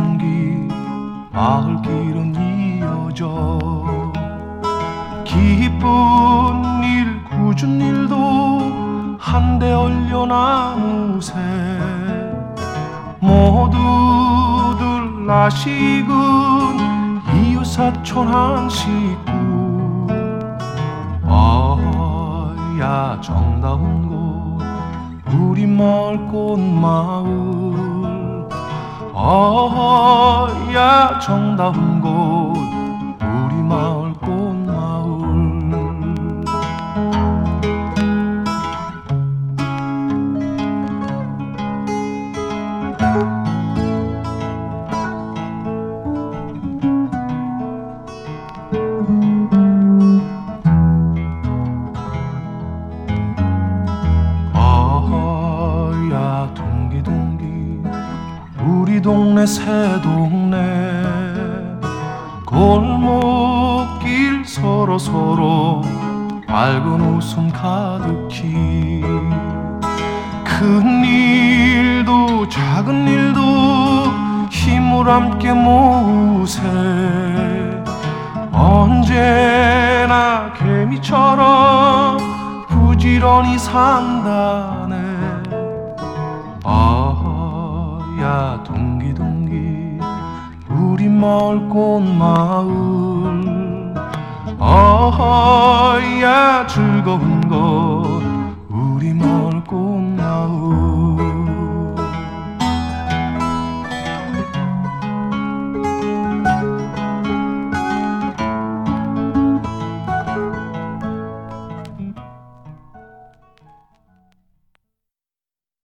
동기 마을길은 이어져 기쁜 일 굳은 일도 한데 얼려 나누세 모두들 나식은 이웃사촌 한 식구 야 정다운 곳 우리 마을 꽃마을 야 정다운 곳 우리 마을 꽃마을 우리 동네 새동네 골목길 서로 밝은 웃음 가득히 큰 일도 작은 일도 힘을 함께 모으세 언제나 개미처럼 부지런히 산다네 야 동기 우리 마을 꽃마을 야 즐거운 것